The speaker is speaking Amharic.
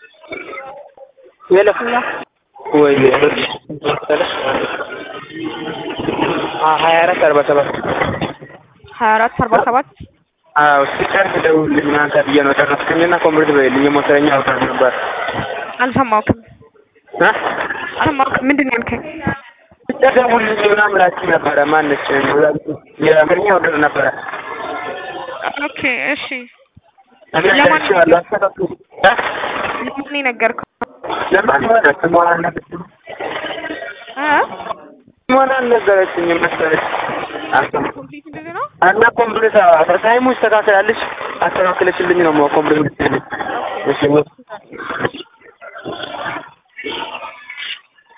የለፍ ወይ 2447 አዎ ሲጨርስ ደውልልኝ አንተ ብዬሽ ነው ጨረስኩኝና ኮምፕሊት በይልኝ የሞተረኛ አውታር ነበር አልሰማሁም ምንድን ነው ያልከኝ? ደውልልኝ ምናምን ብላችኝ ነበረ ማነች የአገኘ ወደር ነበረ ኦኬ እሺ ለማን ነገርከው? ለማን ማለት ማን አልነገረችኝም መሰለኝ ኮምፕሊት እንደዚህ ነው እና ኮምፕሊት ታይሙ ይስተካከላልሽ አስተካክለሽልኝ ነው ኮምፕሊት እሺ